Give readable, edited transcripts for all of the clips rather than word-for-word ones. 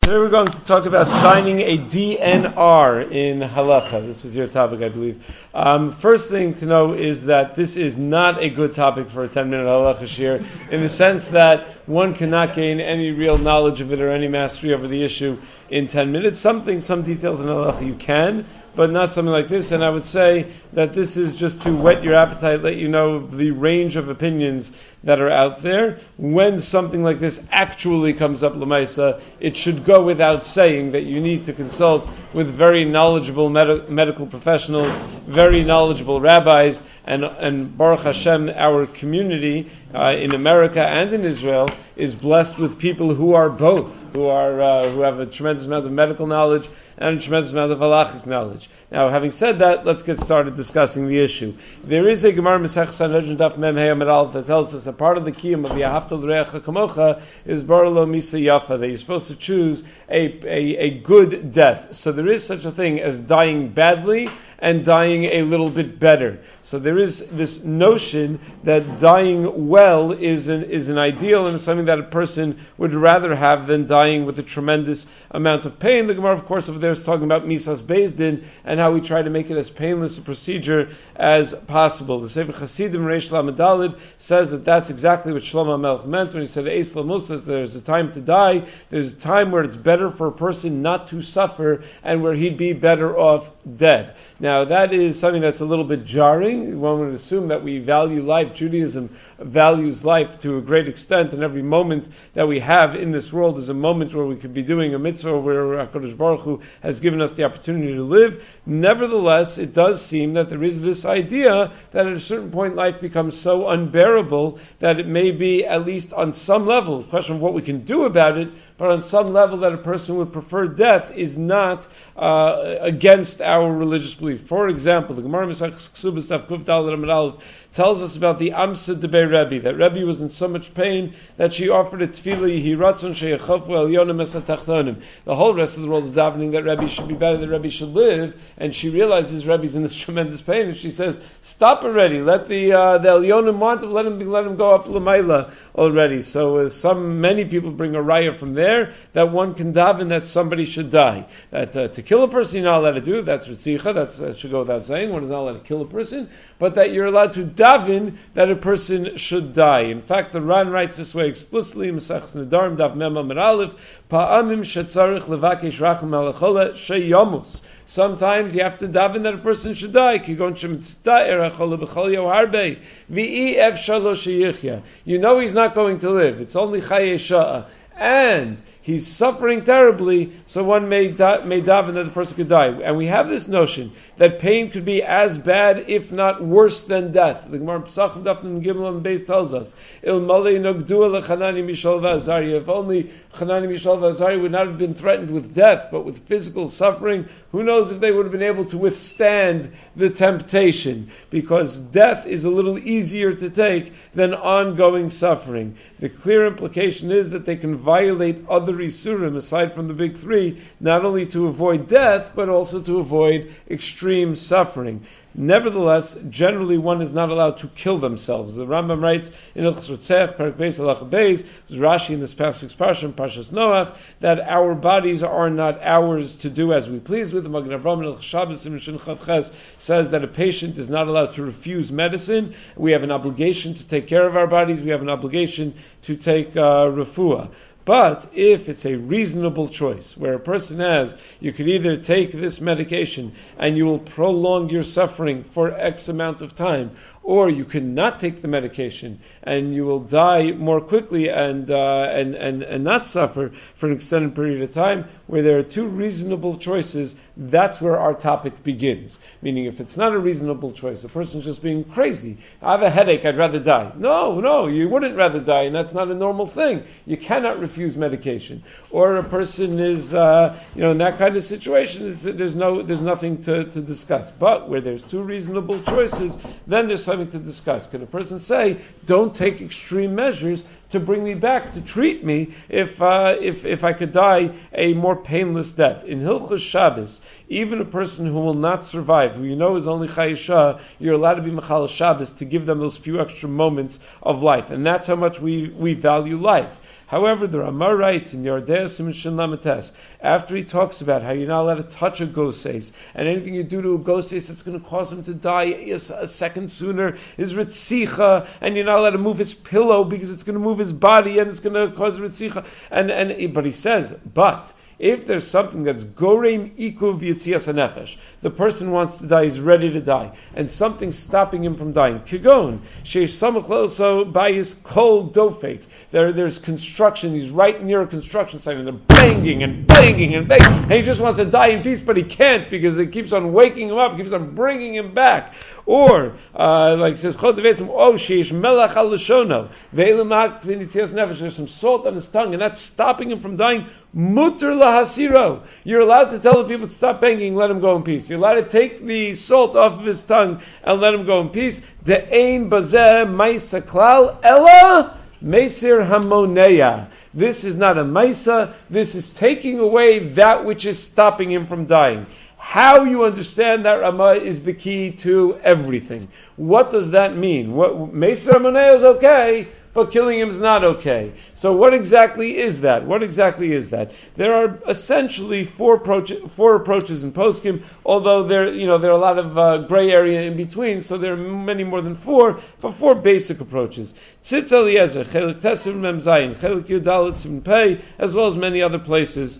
Today we're going to talk about signing a DNR in halacha. This is your topic, I believe. First thing to know is that this is not a good topic for a 10-minute halacha shir, in the sense that one cannot gain any real knowledge of it or any mastery over the issue in 10 minutes. Some details in halacha you can, but not something like this. And I would say that this is just to whet your appetite, let you know the range of opinions that are out there. When something like this actually comes up l'maisa, it should go without saying that you need to consult with very knowledgeable medical professionals, very knowledgeable rabbis, and Baruch Hashem, our community in America and in Israel is blessed with people who are both, who have a tremendous amount of medical knowledge and a tremendous amount of halachic knowledge. Now, having said that, let's get started discussing the issue. There is a Gemara Masech Sanhedrin Daf Mem Hey Amud Aleph that tells us that part of the kiyum of Yahavta L'Reacha Kamocha is Bar Lo Misa Yafa, that you're supposed to choose a good death. So there is such a thing as dying badly and dying a little bit better. So there is this notion that dying well is an ideal and something that a person would rather have than dying with a tremendous amount of pain. The Gemara, of course, over there is talking about Misas Beis Din and how we try to make it as painless a procedure as possible. The Sefer Chasidim Reish Lamed Daled says that that's exactly what Shlomo HaMelech meant when he said, Eis Lamus, that there's a time to die, there's a time where it's better for a person not to suffer and where he'd be better off dead. Now, that is something that's a little bit jarring. One would assume that we value life. Judaism values life to a great extent, and every moment that we have in this world is a moment where we could be doing a mitzvah where HaKadosh Baruch Hu has given us the opportunity to live. Nevertheless, it does seem that there is this idea that at a certain point life becomes so unbearable that it may be, at least on some level, a question of what we can do about it, but on some level that a person would prefer death is not against our religious belief. For example, the Gemara Masech Ksubas Daf Kuf Daled Amud Aleph tells us about the Amsa Debei Rebbe, that Rebbe was in so much pain that she offered a tefillah Yehi Ratzon Sheyechafu Elyonim Es HaTachtonim. The whole rest of the world is davening that Rebbe should be better, that Rebbe should live, and she realizes Rebbe's in this tremendous pain, and she says, "Stop already! Let the Elyonim want him, let him go up L'mayla already." So many people bring a raya from there that one can daven that somebody should die. That to kill a person you're not allowed to do. That's Ritzicha. That should go without saying. One is not allowed to kill a person, but that you're allowed to daven that a person should die. In fact, the Ran writes this way explicitly, Masechus Nedarim, Daf Mem Amud Aleph, Pa'amim shetzarich levakesh racham al hachola sheyamus. Sometimes you have to daven that a person should die. Kigon shemitzta'er hachola b'chol yoharbe, v'i efshar lo sheyichya. You know he's not going to live. It's only chaye sha'a. And he's suffering terribly, so one may daven that the person could die. And we have this notion that pain could be as bad, if not worse, than death. The Gemara Pesachim Daf Nun Gimel and Beis tells us, Il malei nogdua lechanani mishal v'azariah. If only Chanani Mishal v'azariah would not have been threatened with death, but with physical suffering, who knows if they would have been able to withstand the temptation, because death is a little easier to take than ongoing suffering. The clear implication is that they can violate other isurim aside from the big three, not only to avoid death, but also to avoid extreme suffering. Nevertheless, generally one is not allowed to kill themselves. The Rambam writes in Hilchos Rotzech, Perek Beis Halacha Beis, Rashi in this past parsha, Parshas Noach, that our bodies are not ours to do as we please with. The Magen Avraham in Hilchos Shabbos in Mishin Chav Ches says that a patient is not allowed to refuse medicine. We have an obligation to take care of our bodies. We have an obligation to take refuah. But if it's a reasonable choice, where a person has, you could either take this medication and you will prolong your suffering for X amount of time, or you cannot take the medication and you will die more quickly and not suffer for an extended period of time, where there are two reasonable choices, that's where our topic begins. Meaning, if it's not a reasonable choice, a person's just being crazy. I have a headache, I'd rather die. No, you wouldn't rather die, and that's not a normal thing. You cannot refuse medication. Or a person is, in that kind of situation, there's nothing to discuss. But where there's two reasonable choices, then there's something to discuss. Can a person say, don't take extreme measures to bring me back, to treat me, if I could die a more painless death? In Hilchos Shabbos, even a person who will not survive, who you know is only Chayesha, you're allowed to be Mechal Shabbos to give them those few extra moments of life. And that's how much we value life. However, the Ramah writes in Yordea Siman Shin Lamates, after he talks about how you're not allowed to touch a goses, and anything you do to a goses that's going to cause him to die a second sooner is ritzicha, and you're not allowed to move his pillow because it's going to move his body and it's going to cause ritzicha. But he says, but if there's something that's gorem ikuv yitzias hanefesh, the person wants to die, he's ready to die, and something's stopping him from dying. Kigon sheish samach loso bayis kol dofek. There's construction. He's right near a construction site, and they're banging and banging and banging, and he just wants to die in peace, but he can't because it keeps on waking him up, keeps on bringing him back. Or like it says, oh sheish melach al lishono ve'elamak v'nitzias nefesh. There's some salt on his tongue, and that's stopping him from dying. Mutter lahasiro. You're allowed to tell the people to stop banging, let him go in peace. You're allowed to take the salt off of his tongue and let him go in peace. De'ein bazeh maisa klal ella meisir hamoneya. This is not a maisa. This is taking away that which is stopping him from dying. How you understand that Ramah is the key to everything. What does that mean? Meisir hamoneya is okay, but killing him is not okay. So what exactly is that? There are essentially four approaches in poskim, although there are a lot of gray area in between, so there are many more than four, for four basic approaches. Tzitz Eliezer, Chelik Tesim Mem Zayin, Chelik Yudalit Sim Pei, as well as many other places,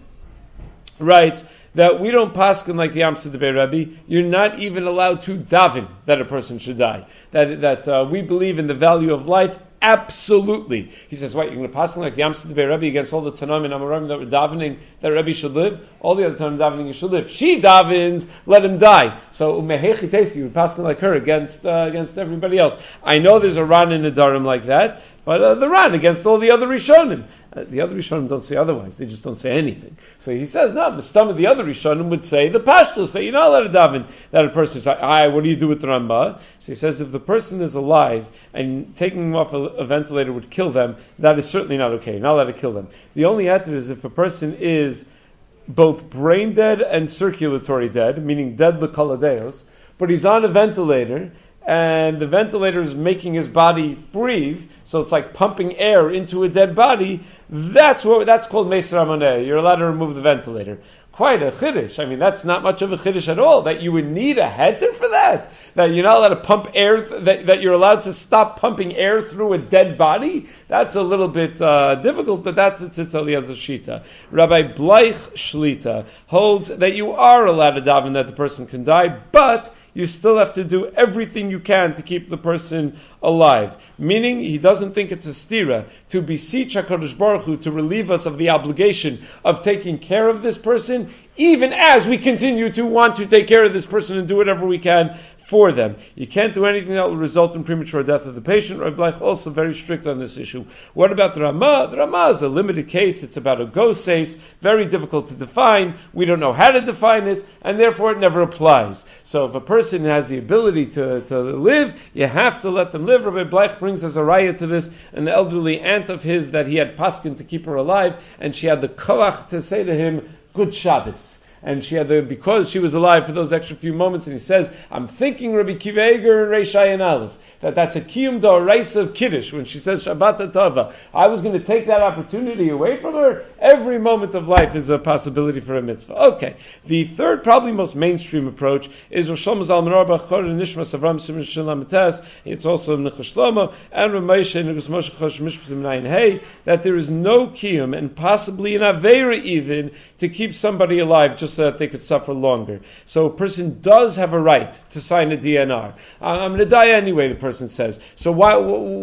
writes that we don't paskin like the Amsa Debei Rebbe. You're not even allowed to daven that a person should die. That we believe in the value of life. Absolutely. He says, what, you're going to pass like the Amsa Debei Rebbe against all the Tanaim and Amoraim that were davening that Rebbe should live? All the other Tanaim davening he should live. She davens, let him die. So, Umehechi Tesi, you would pass like her against everybody else. I know there's a Ran in Nedarim like that, but the Ran against all the other Rishonim. The other Rishonim don't say otherwise. They just don't say anything. So he says, no, the stomach of the other Rishonim would say, the Pashtos say, you're not allowed to daven that a person is like, what do you do with the Ramah? So he says, if the person is alive and taking them off a ventilator would kill them, that is certainly not okay. You're not allowed to kill them. The only answer is if a person is both brain dead and circulatory dead, meaning dead l'koladeos, but he's on a ventilator, and the ventilator is making his body breathe, so it's like pumping air into a dead body. That's called Meisir Hamoneh. You're allowed to remove the ventilator. Quite a chiddush. I mean, that's not much of a chiddush at all. That you would need a heter for that. That you're not allowed to pump air. That you're allowed to stop pumping air through a dead body. That's a little bit difficult, but that's Tzitz Eliezer Shita. Rabbi Bleich Shlita holds that you are allowed to daven that the person can die, but you still have to do everything you can to keep the person alive. Meaning, he doesn't think it's a stira to beseech HaKadosh Baruch Hu to relieve us of the obligation of taking care of this person, even as we continue to want to take care of this person and do whatever we can for them. You can't do anything that will result in premature death of the patient. Rabbi Bleich also very strict on this issue. What about the Ramah? The Ramah is a limited case. It's about a goses, very difficult to define. We don't know how to define it, and therefore it never applies. So if a person has the ability to live, you have to let them live. Rabbi Bleich brings as a raya to this an elderly aunt of his that he had paskin to keep her alive, and she had the koach to say to him, good Shabbos. And she had because she was alive for those extra few moments, and he says, I'm thinking Rabbi Kiva Eger and Reish Ayin Aleph, that's a kiyum da'oraisa of Kiddush, when she says Shabbat Tova. I was going to take that opportunity away from her. Every moment of life is a possibility for a mitzvah. Okay. The third, probably most mainstream approach is Rosh Shlomo Zalman Auerbach, Chor Nishmas Avram Simon Shalom Mates. It's also Nechas Shlomo, and Ramesha and Ngus Moshe Chosh Mishpas Minayin Hey, that there is no kiyum, and possibly an aveira even, to keep somebody alive just so that they could suffer longer. So a person does have a right to sign a DNR. I'm going to die anyway, the person says. So why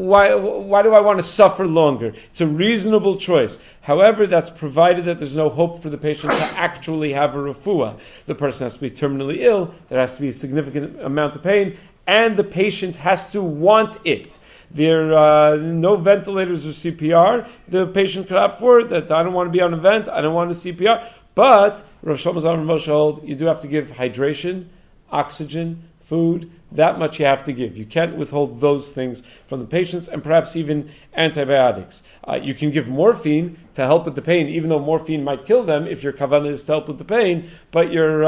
do I want to suffer longer? It's a reasonable choice. However, that's provided that there's no hope for the patient to actually have a refuah. The person has to be terminally ill, there has to be a significant amount of pain, and the patient has to want it. There are no ventilators or CPR. The patient could opt for it, that I don't want to be on a vent, I don't want a CPR. But Rosh Shlomo Zalman Moshe hold, you do have to give hydration, oxygen, food, that much you have to give. You can't withhold those things from the patients, and perhaps even antibiotics. You can give morphine to help with the pain, even though morphine might kill them if your kavanah is to help with the pain, but you're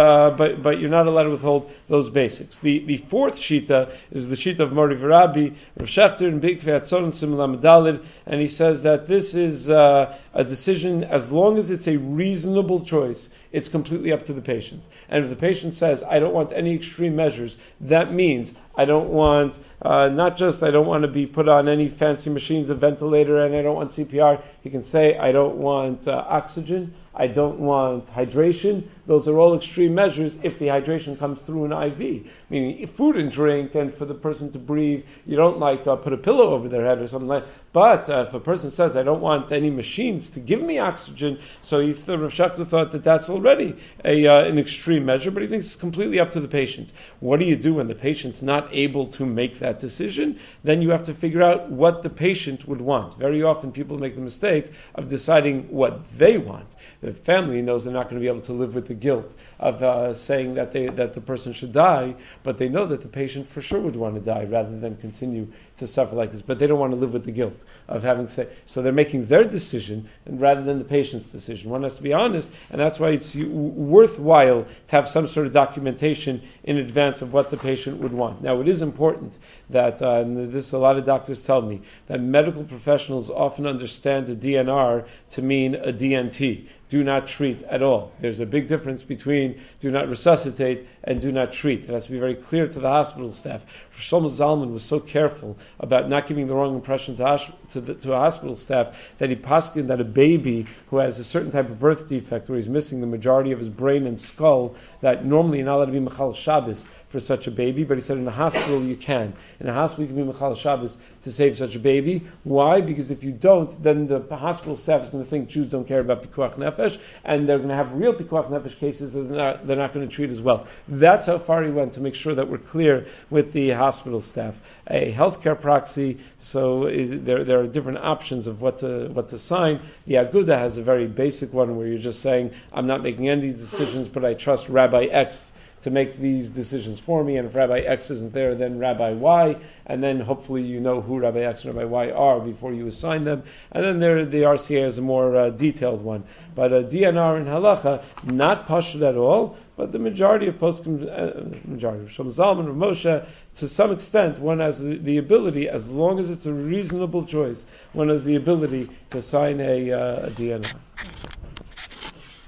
not allowed to withhold those basics. The fourth shita is the shita of Mori V'Rabbi, Rav Shechter, and Big Ve'atzon, and Simla Medalid, and he says that this is a decision, as long as it's a reasonable choice, it's completely up to the patient. And if the patient says, I don't want any extreme measures, that means I don't want, not just I don't want to be put on any fancy machines, a ventilator, and I don't want CPR. He can say, I don't want oxygen, I don't want hydration. Those are all extreme measures if the hydration comes through an IV. Meaning food and drink, and for the person to breathe, you don't put a pillow over their head or something like that. But if a person says, I don't want any machines to give me oxygen, so Rav Shechter thought that that's already an extreme measure, but he thinks it's completely up to the patient. What do you do when the patient's not able to make that decision? Then you have to figure out what the patient would want. Very often people make the mistake of deciding what they want. The family knows they're not going to be able to live with the guilt of saying that the person should die, but they know that the patient for sure would want to die rather than continue to suffer like this. But they don't want to live with the guilt of having to say. So they're making their decision and rather than the patient's decision. One has to be honest, and that's why it's worthwhile to have some sort of documentation in advance of what the patient would want. Now, it is important that, and this a lot of doctors tell me, that medical professionals often understand a DNR to mean a DNT. Do not treat at all. There's a big difference between do not resuscitate and do not treat. It has to be very clear to the hospital staff. Shlomo Zalman was so careful about not giving the wrong impression to a hospital staff that he paskined that a baby who has a certain type of birth defect where he's missing the majority of his brain and skull, that normally you're not allowed to be Mechal Shabbos for such a baby, but he said in the hospital you can. In a hospital you can be Mechal Shabbos to save such a baby. Why? Because if you don't, then the hospital staff is going to think Jews don't care about Pikuach Nefesh, and they're going to have real Pikuach Nefesh cases that they're not going to treat as well. That's how far he went to make sure that we're clear with the hospital staff. A healthcare proxy, so there are different options of what to sign. The Aguda has a very basic one where you're just saying, I'm not making any decisions, but I trust Rabbi X to make these decisions for me, and if Rabbi X isn't there, then Rabbi Y, and then hopefully you know who Rabbi X and Rabbi Y are before you assign them. And then the RCA is a more detailed one. But a DNR and Halacha, not pashut at all, but the majority of poskim, majority of Shlomo Zalman or Moshe, to some extent, one has the ability, as long as it's a reasonable choice, one has the ability to sign a DNR.